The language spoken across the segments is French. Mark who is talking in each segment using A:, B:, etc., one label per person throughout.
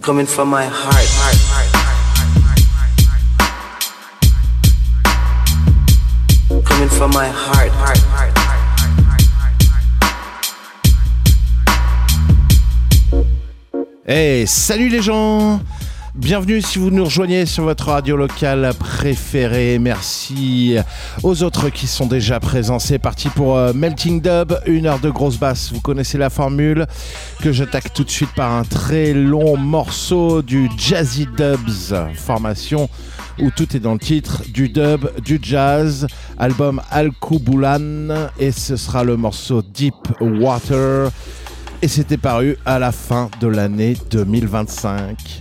A: coming from my heart. Coming from my heart.
B: Hey, salut les gens! Bienvenue si vous nous rejoignez sur votre radio locale préférée. Merci aux autres qui sont déjà présents. C'est parti pour Melting Dub, 1 heure de grosse basse. Vous connaissez la formule que j'attaque tout de suite par un très long morceau du Jazzy Dubs, formation où tout est dans le titre, du dub, du jazz, album Al-Kuboulan, et ce sera le morceau Deep Water, et c'était paru à la fin de l'année 2025.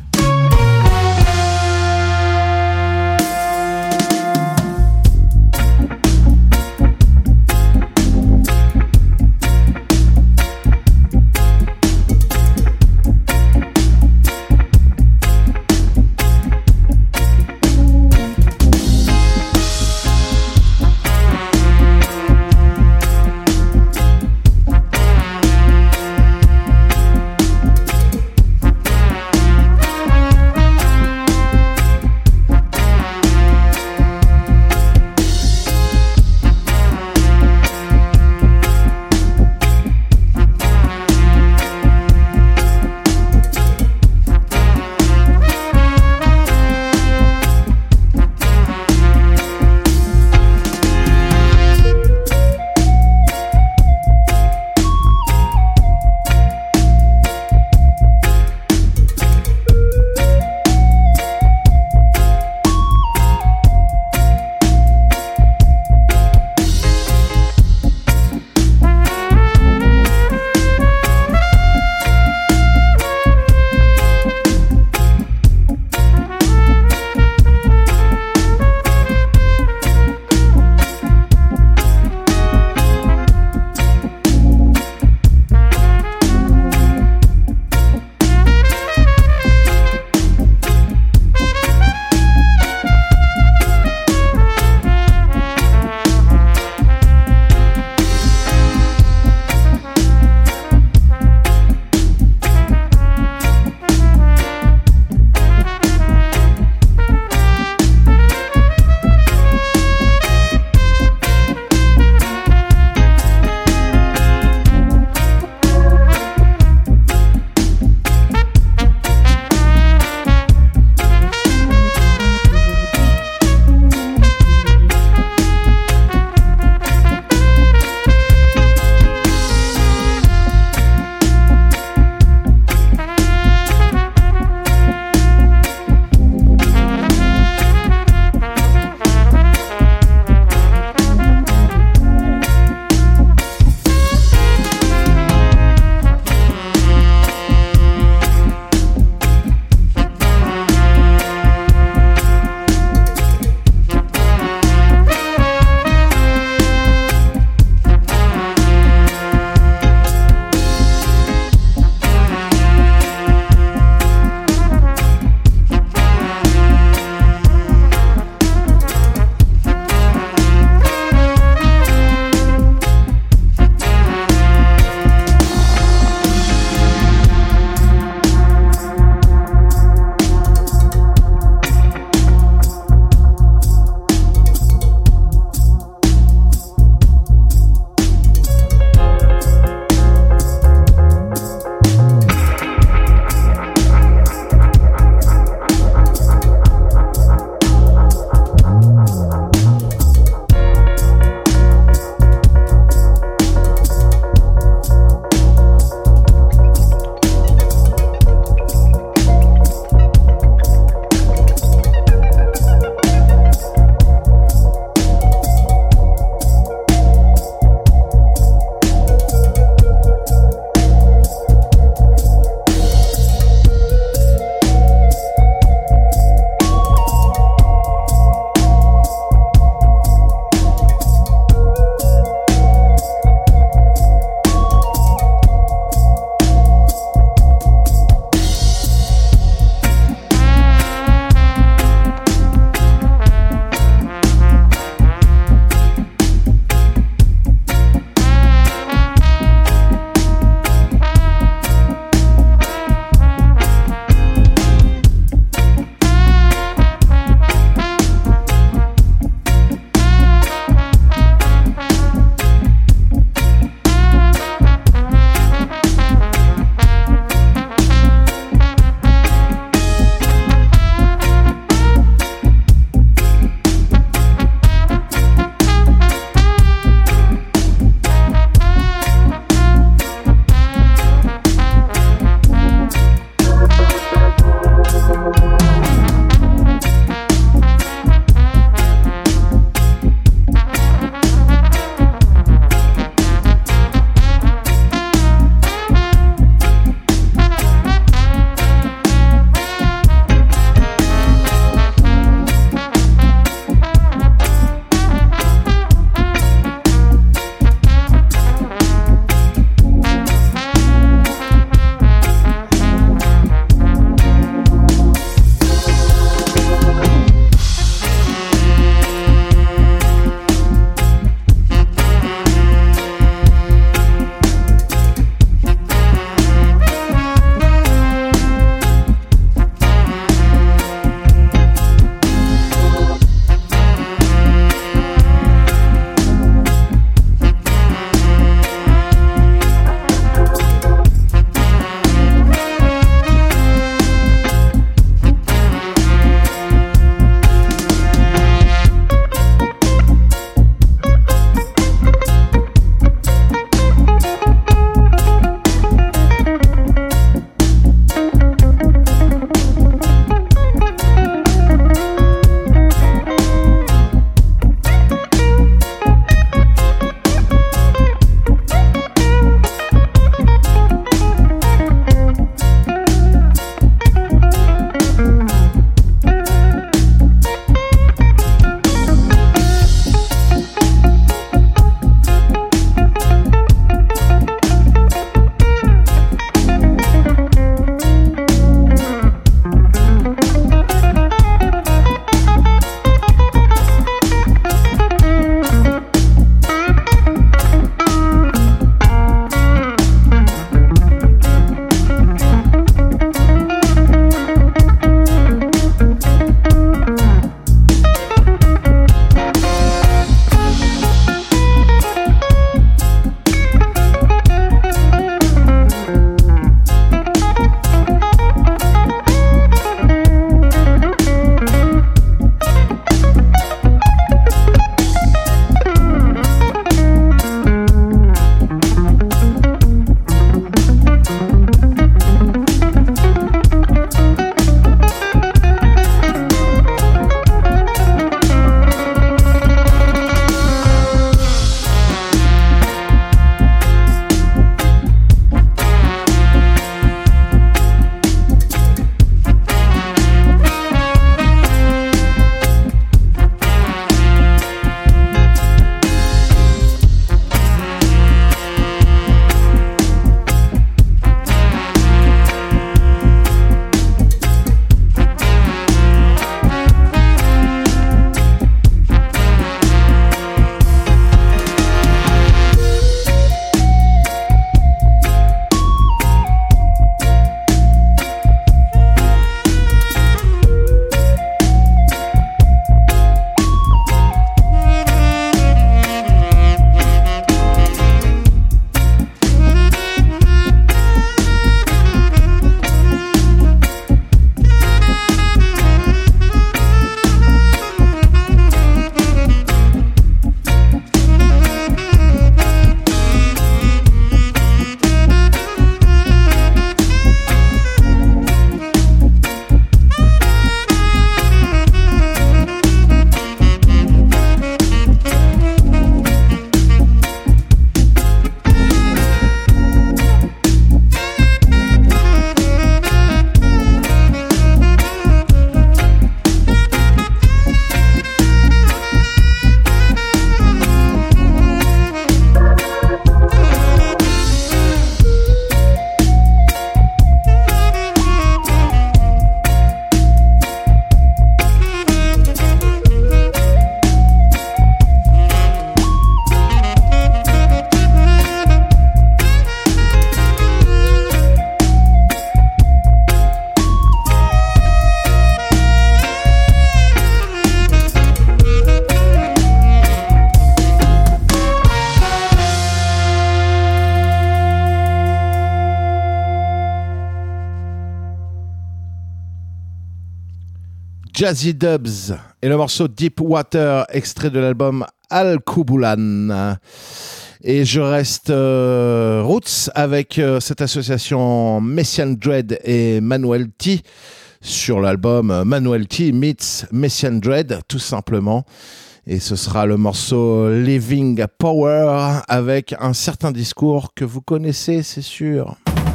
B: Jazzy Dubs et le morceau Deep Water, extrait de l'album Al-Kubulan. Et je reste roots avec cette association Messian Dread et Manuel T sur l'album Manuel T meets Messian Dread, tout simplement. Et ce sera le morceau Living Power avec un certain discours que vous connaissez, c'est sûr.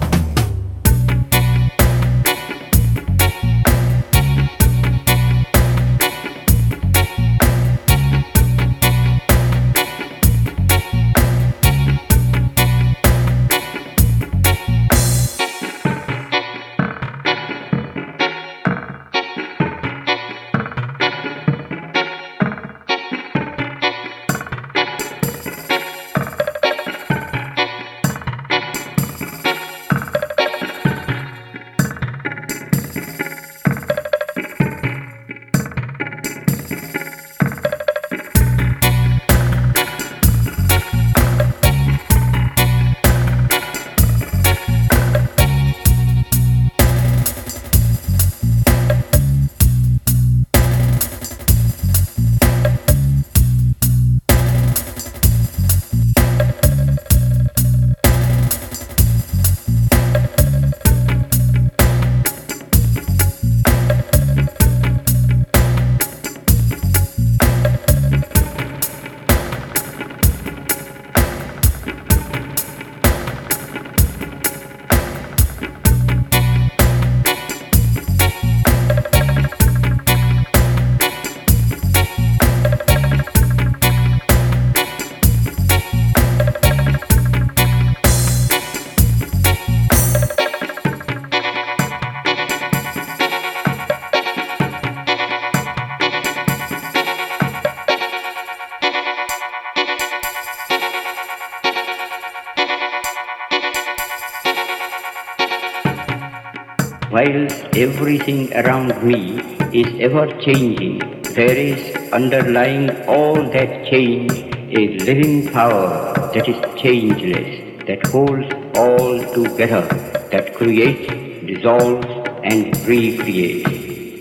C: While everything around me is ever changing, there is underlying all that change a living power that is changeless, that holds all together, that creates, dissolves, and recreates.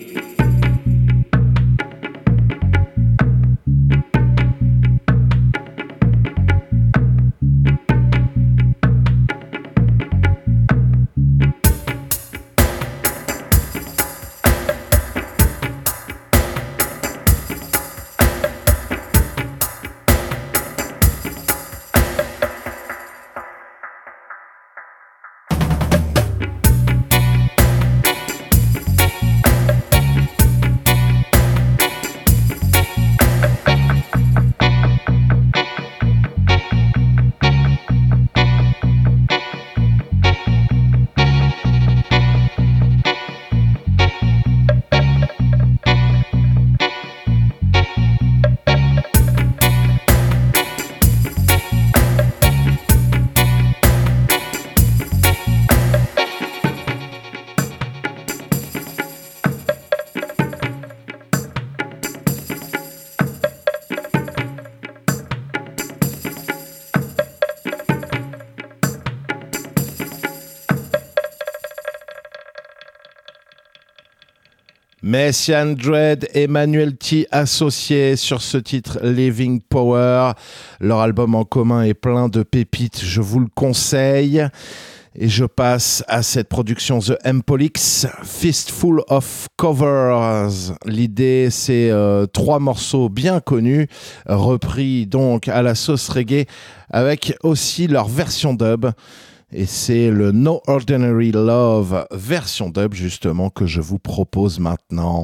B: Messian Dread et Manuel T associés sur ce titre Living Power. Leur album en commun est plein de pépites, je vous le conseille. Et je passe à cette production The Empolix, Fistful of Covers. L'idée, c'est 3 morceaux bien connus, repris donc à la sauce reggae, avec aussi leur version dub. Et c'est le No Ordinary Love version dub justement que je vous propose maintenant.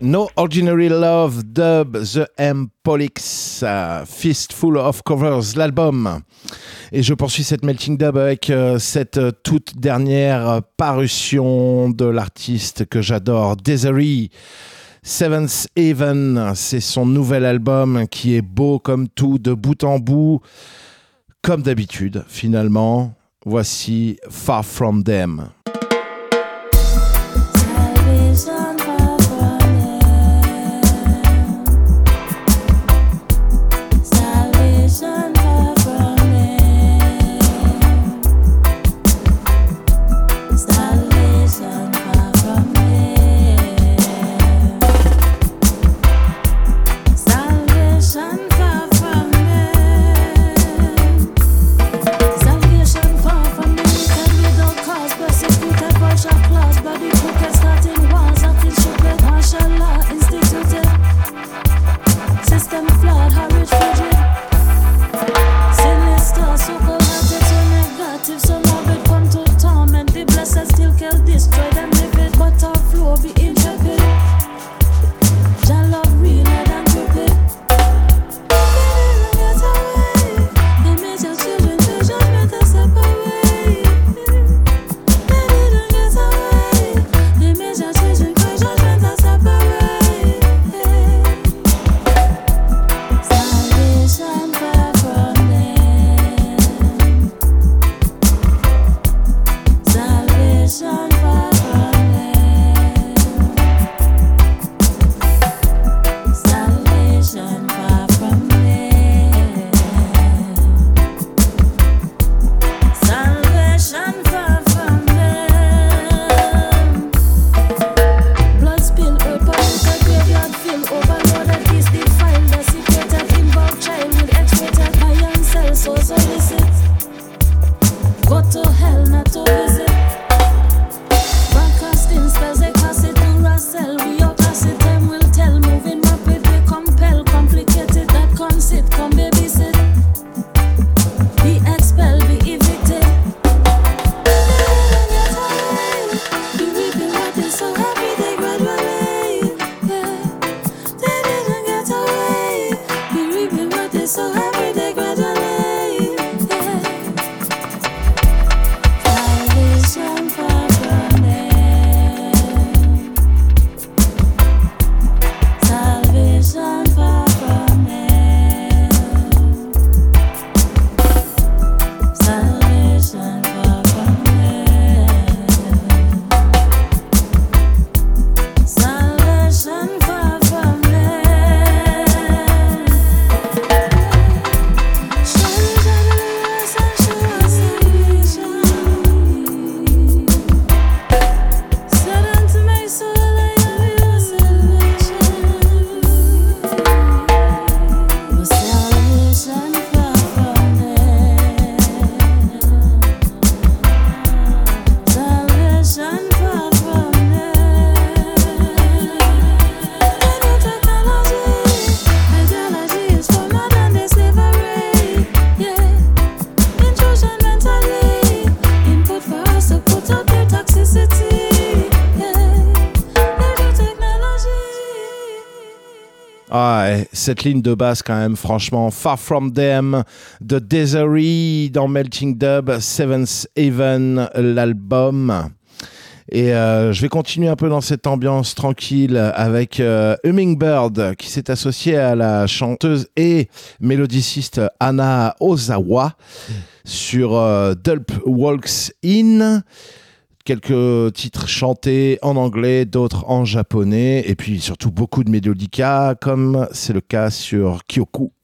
B: No Ordinary Love, Dub, The M-Polix, Fistful of Covers, l'album. Et je poursuis cette Melting Dub avec cette toute dernière parution de l'artiste que j'adore, Desiree. Seventh Heaven, c'est son nouvel album qui est beau comme tout, de bout en bout, comme d'habitude finalement. Voici Far From Them. Cette ligne de basse quand même, franchement, Far From Them de Desiree dans Melting Dub, Seventh Heaven, l'album. Et je vais continuer un peu dans cette ambiance tranquille avec Hummingbird qui s'est associée à la chanteuse et mélodiciste Anna Ozawa sur Dulp Walks In. Quelques titres chantés en anglais, d'autres en japonais, et puis surtout beaucoup de mélodica, comme c'est le cas sur Kyoku.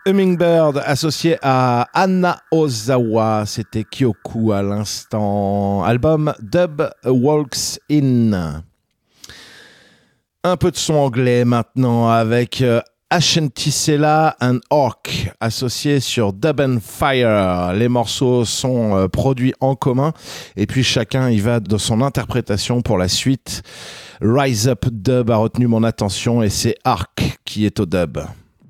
B: Hummingbird associé à Anna Ozawa, c'était Kyoku à l'instant. Album Dub Walks In. Un peu de son anglais maintenant avec Ashantisela and Orc associé sur Dub and Fire. Les morceaux sont produits en commun et puis chacun y va de son interprétation pour la suite. Rise Up Dub a retenu mon attention et c'est Arc qui est au dub.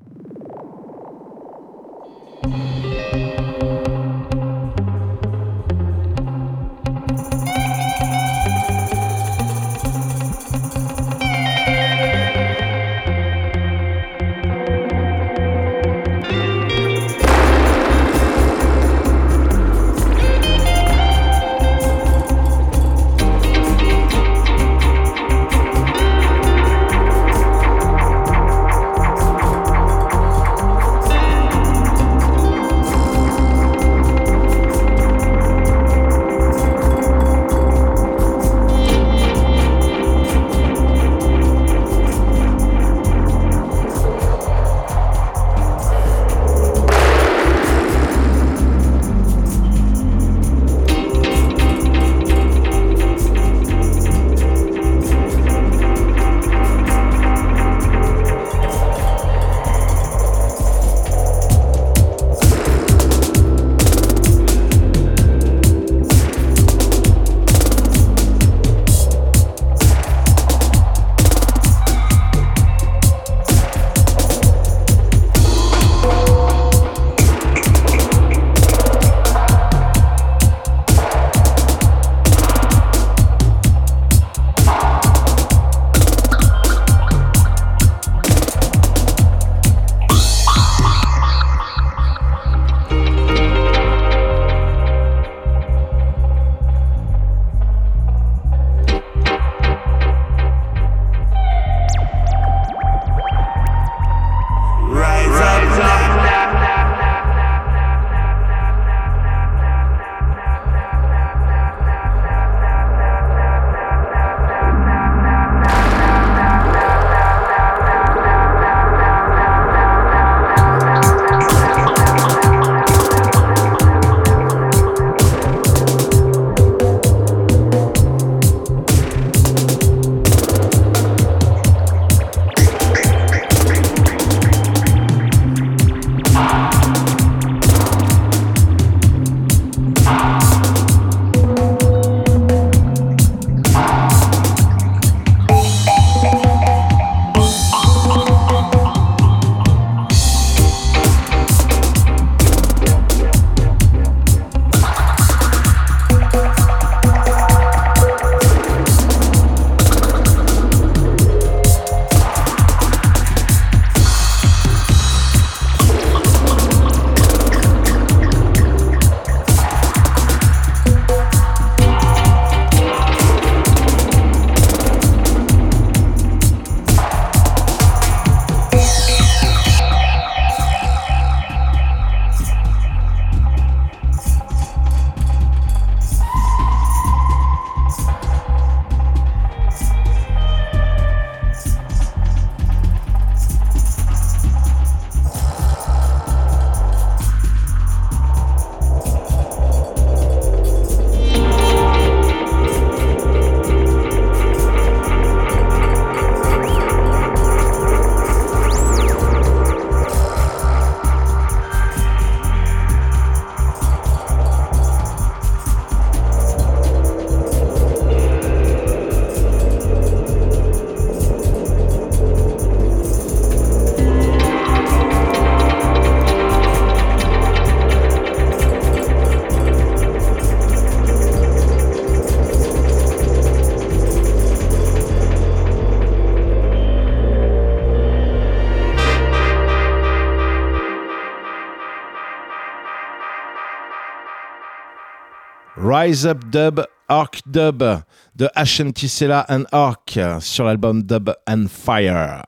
B: Rise Up Dub, Arc Dub de Ashantisela and Arc sur l'album Dub and Fire.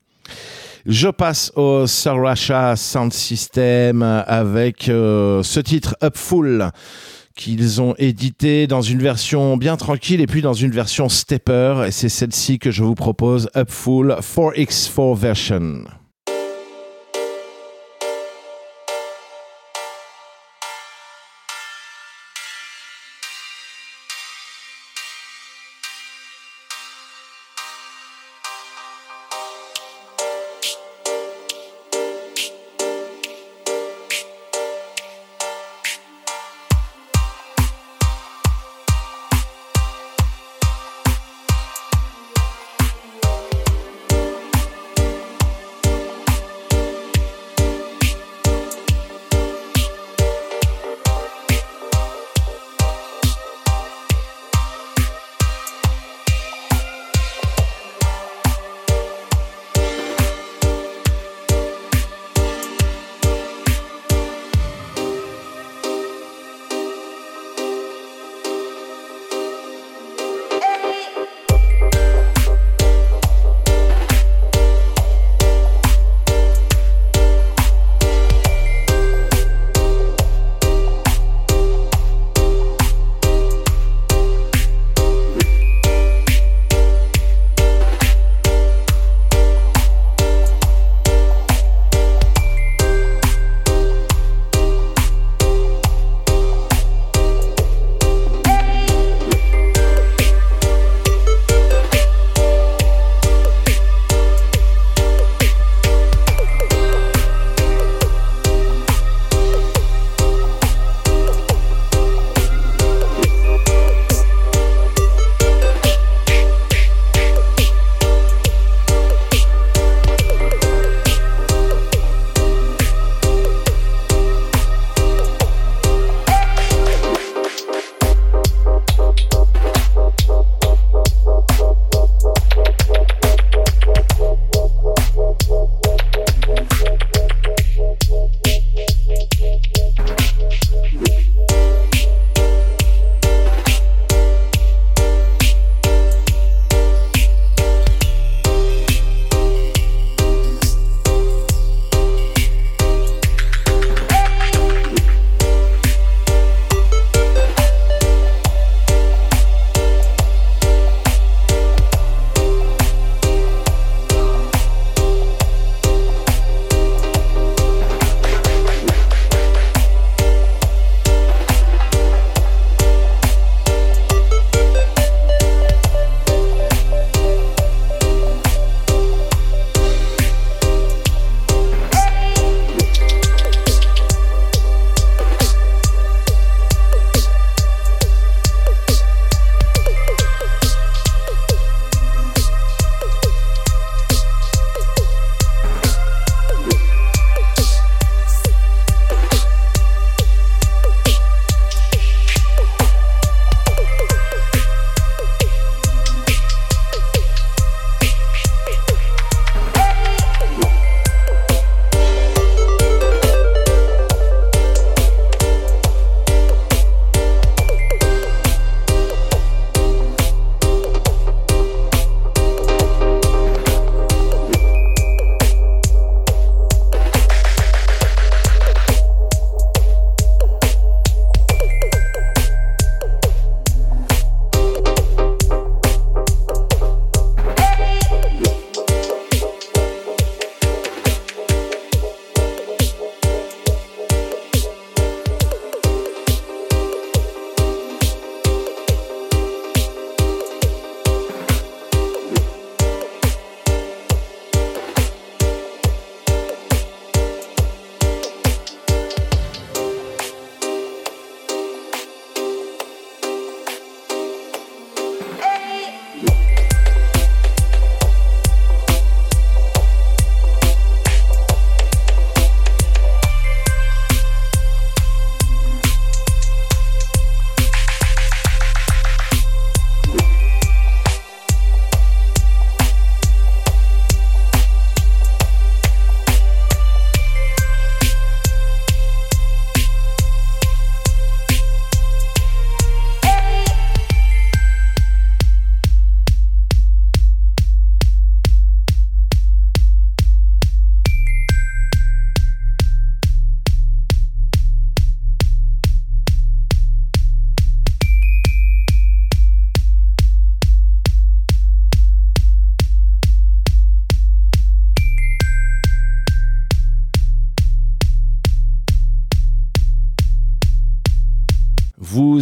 B: Je passe au Sir Rasha Sound System avec ce titre Upful qu'ils ont édité dans une version bien tranquille et puis dans une version stepper, et c'est celle-ci que je vous propose, Upful 4x4 version.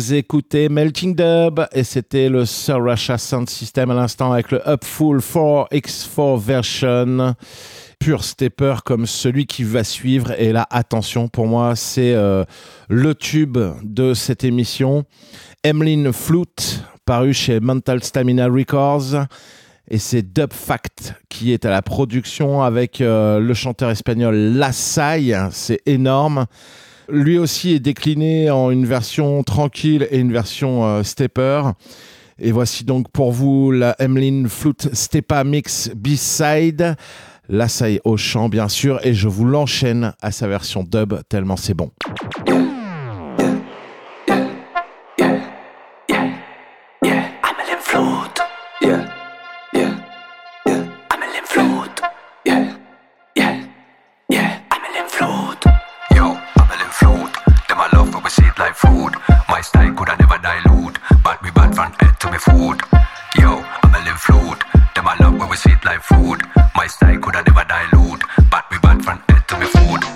B: Vous écoutez Melting Dub et c'était le Sir Russia Sound System à l'instant avec le Upful 4x4 version. Pur stepper comme celui qui va suivre. Et là, attention, pour moi, c'est le tube de cette émission. Emlyn Flute, paru chez Mental Stamina Records. Et c'est Dub Fact qui est à la production avec le chanteur espagnol Lasai. C'est énorme. Lui aussi est décliné en une version tranquille et une version stepper. Et voici donc pour vous la Emlyn Flute Stepa Mix B-Side. Lasai au chant bien sûr. Et je vous l'enchaîne à sa version dub tellement c'est bon.
D: Like food, my style coulda never dilute, but we bad from head to me food. Yo, I'm a live flute. Them I love when we sweet like food. My style coulda never dilute, but we bad from head to me food.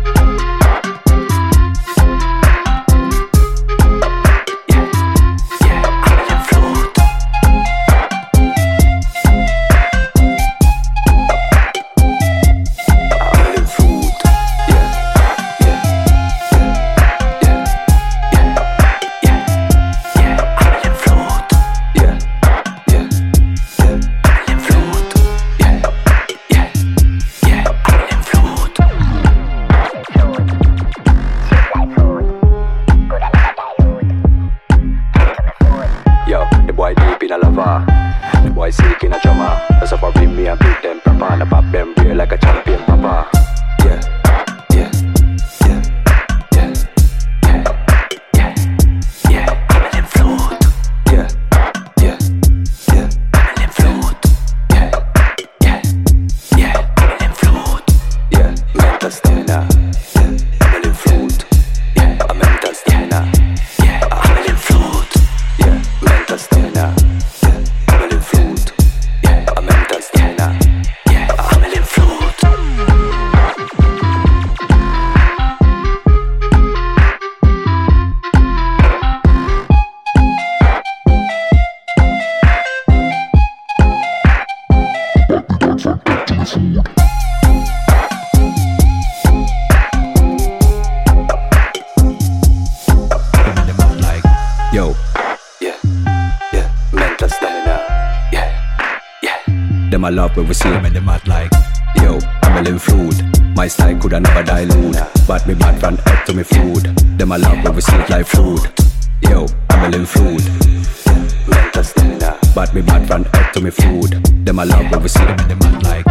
D: I love when we see them in the mad like yo, I'm a living food. My style coulda never dilute, but me bad from head to me food. Them I love when we see it like food. Yo, I'm a living food. Mental stamina, but me bad from head to me food. Them I love when we see them in the mad like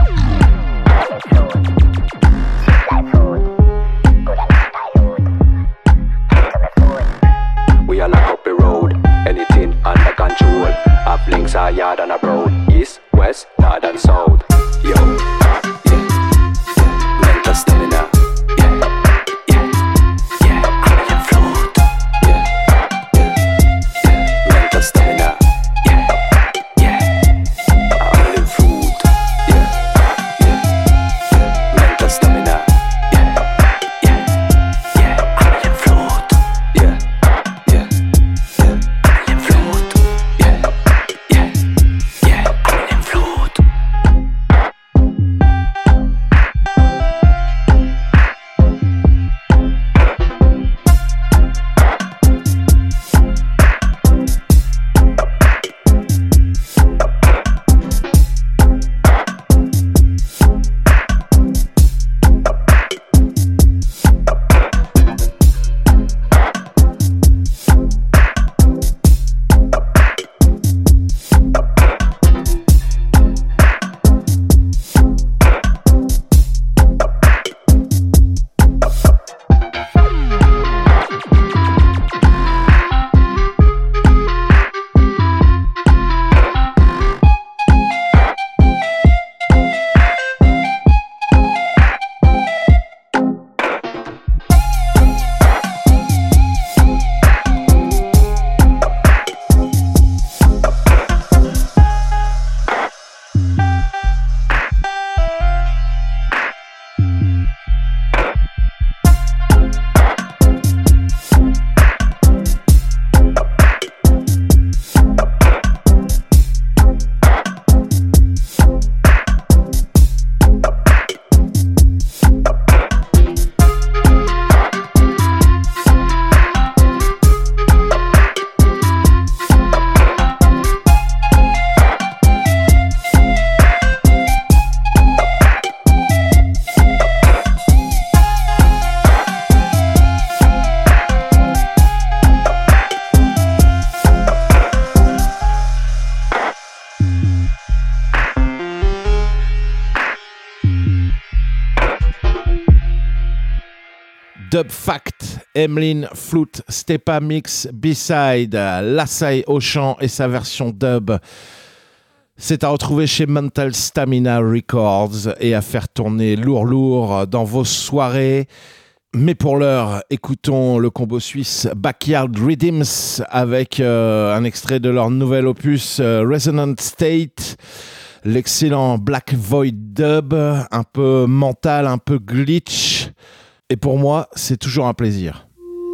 D: we are lock up the road, anything under control. Up links are yard and abroad. East, west, north and south. Yo, yeah, mental stamina. Yeah, I'm in float. Yeah, mental stamina. Yeah, I'm in food. Yeah, mental stamina. Yeah, I'm in float. Yeah, I'm in float. Yeah, I'm in float.
B: Dub Fact, Emlyn Flute, Stepa Mix, B-Side, Lassai au chant et sa version dub. C'est à retrouver chez Mental Stamina Records et à faire tourner lourd dans vos soirées. Mais pour l'heure, écoutons le combo suisse Backyard Rhythms avec un extrait de leur nouvel opus Resonant State. L'excellent Black Void Dub, un peu mental, un peu glitch. Et pour moi, c'est toujours un plaisir.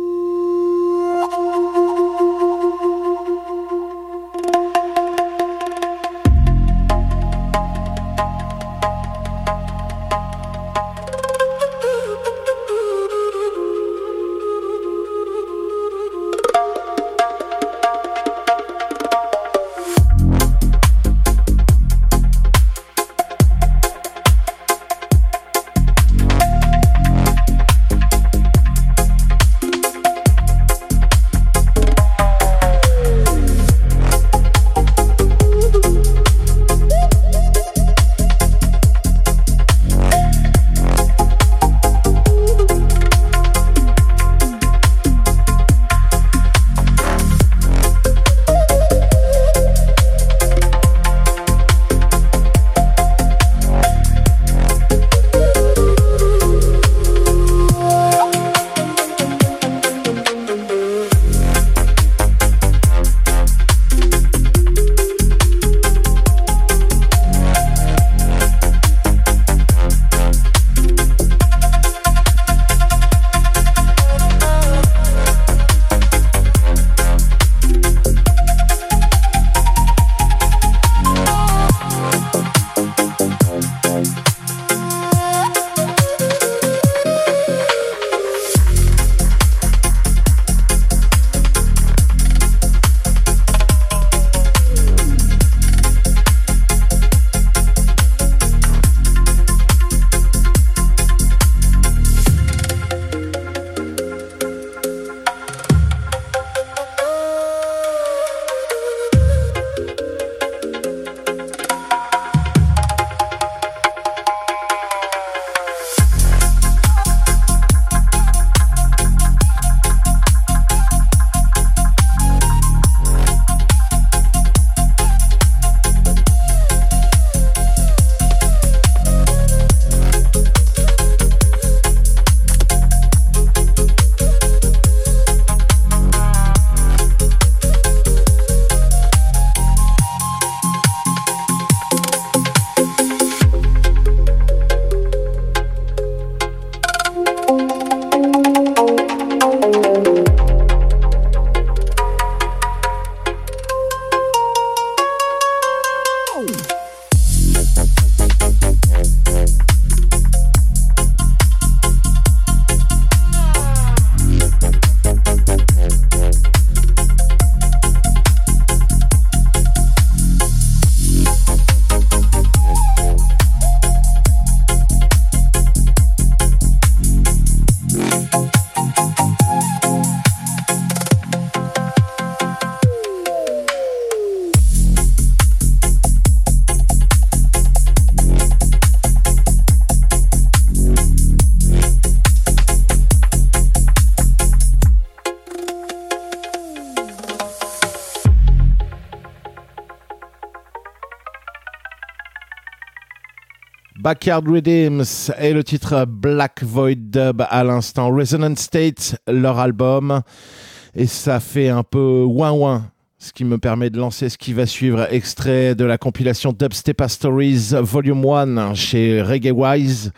B: Backyard Rhythms et le titre Black Void Dub à l'instant. Resonant State, leur album. Et ça fait un peu ouin-ouin, ce qui me permet de lancer ce qui va suivre, extrait de la compilation Dubstepa Stories Volume 1 chez Reggae Wise.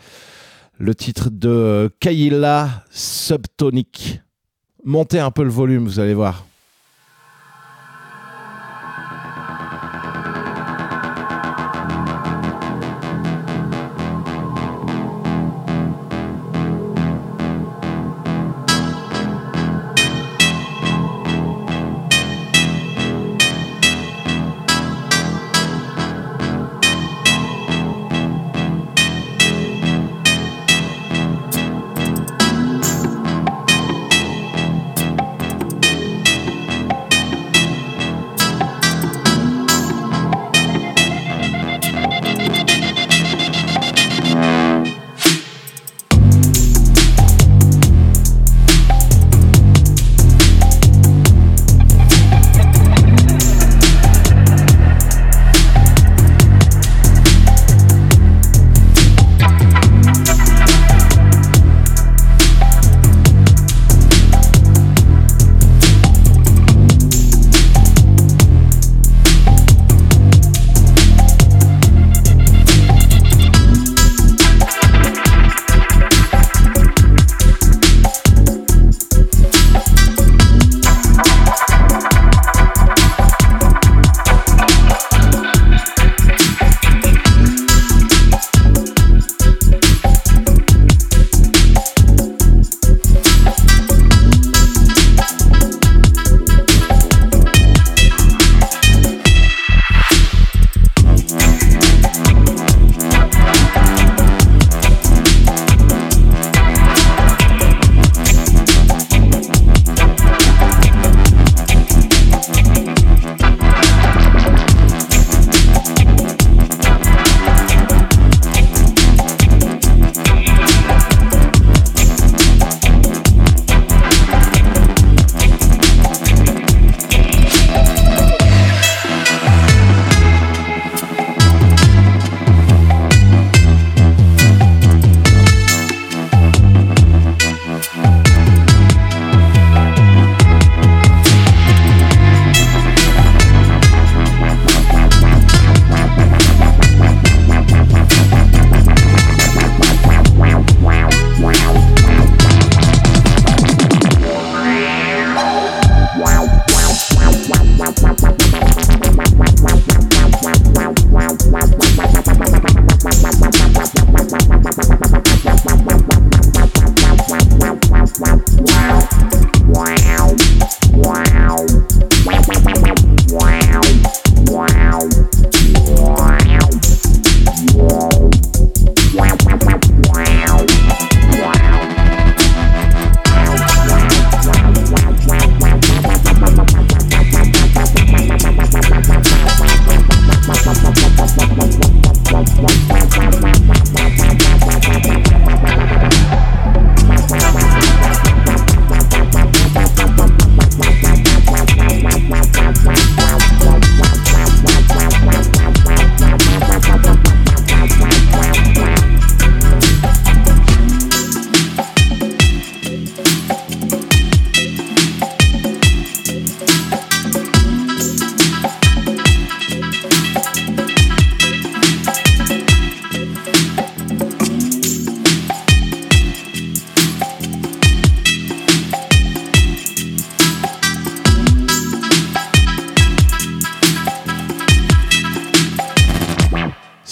B: Le titre de Kaila Subtonic. Montez un peu le volume, vous allez voir.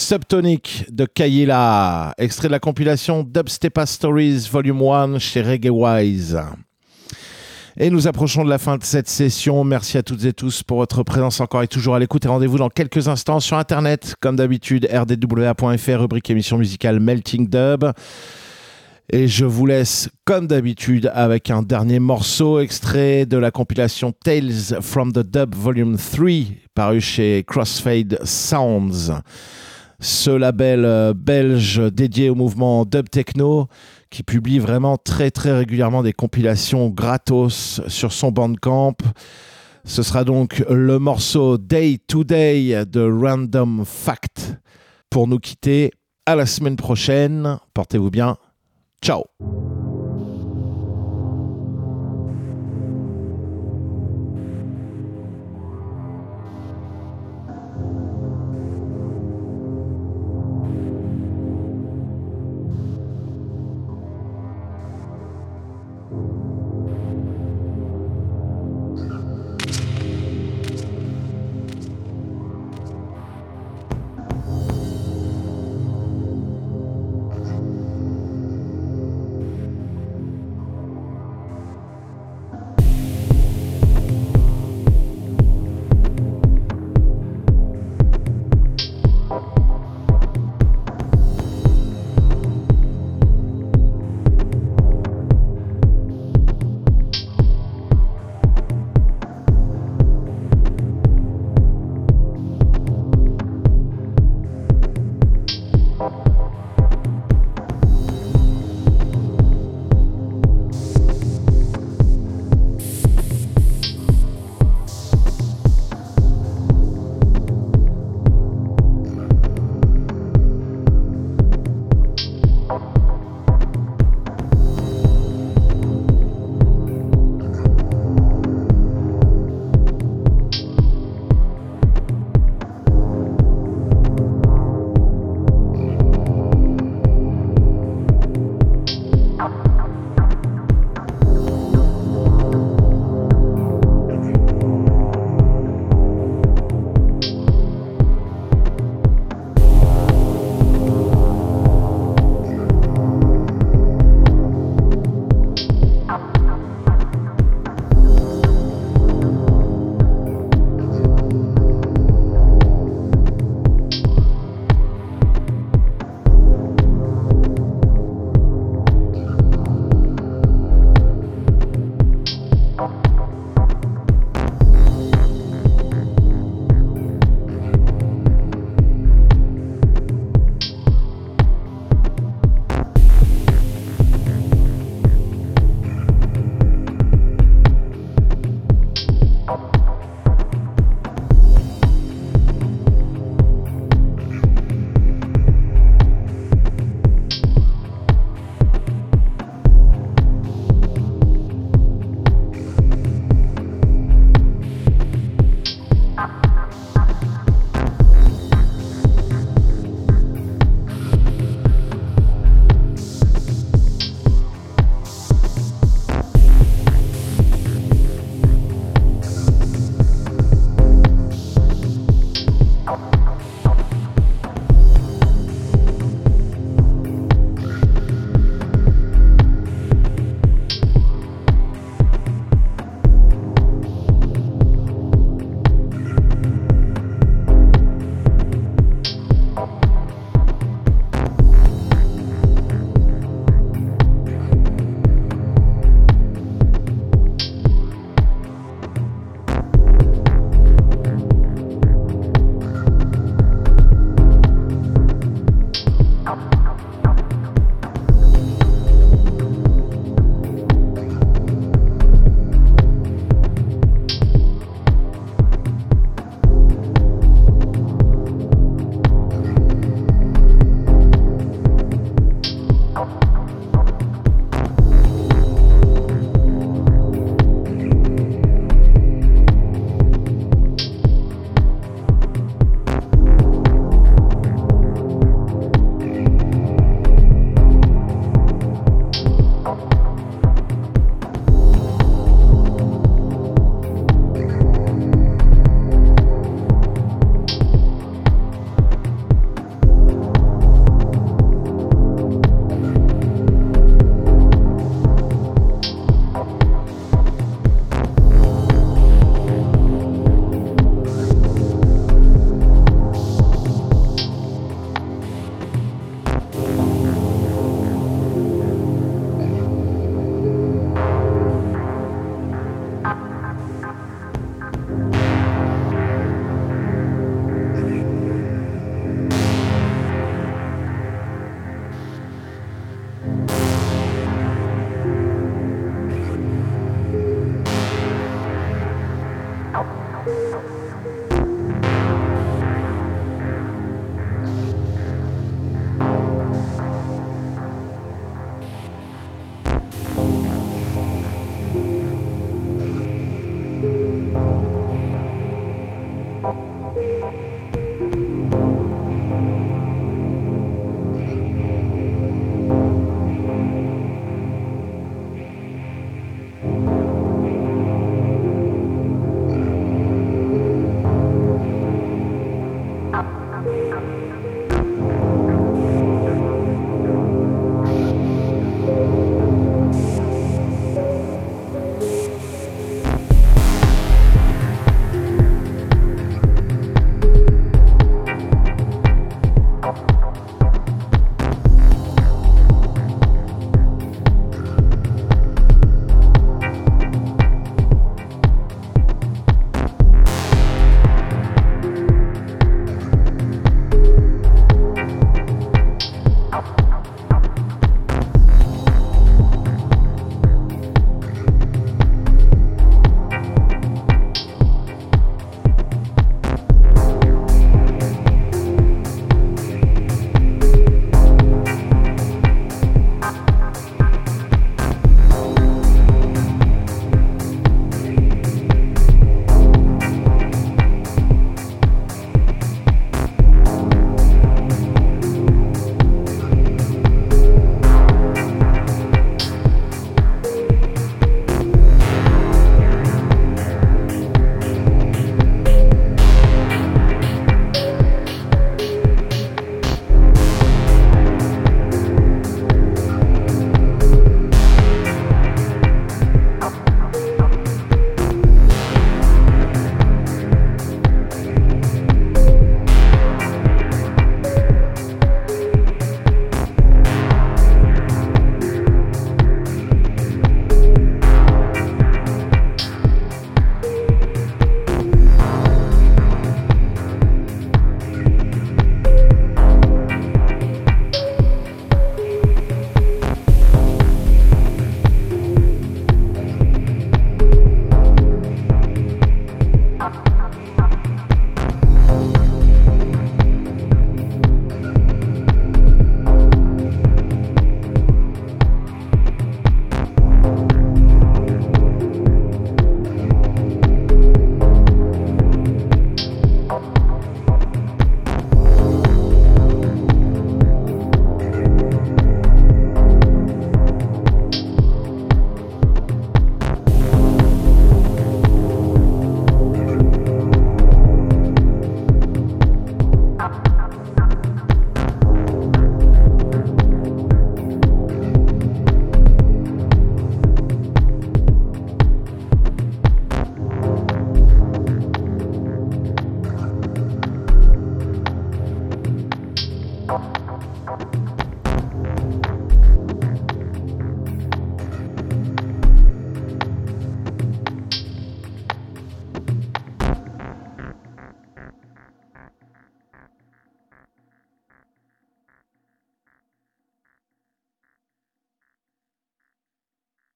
B: Subtonic de Kayla, extrait de la compilation Dubstepa Stories Volume 1 chez Reggae Wise. Et nous approchons de la fin de cette session. Merci à toutes et tous pour votre présence encore et toujours à l'écoute. Et rendez-vous dans quelques instants sur Internet, comme d'habitude, rdwa.fr, rubrique émission musicale Melting Dub. Et je vous laisse, comme d'habitude, avec un dernier morceau extrait de la compilation Tales from the Dub Volume 3, paru chez Crossfade Sounds. Ce label belge dédié au mouvement dub techno qui publie vraiment très très régulièrement des compilations gratos sur son Bandcamp. Ce sera donc le morceau Day to Day de Random Fact. Pour nous quitter, à la semaine prochaine. Portez-vous bien. Ciao.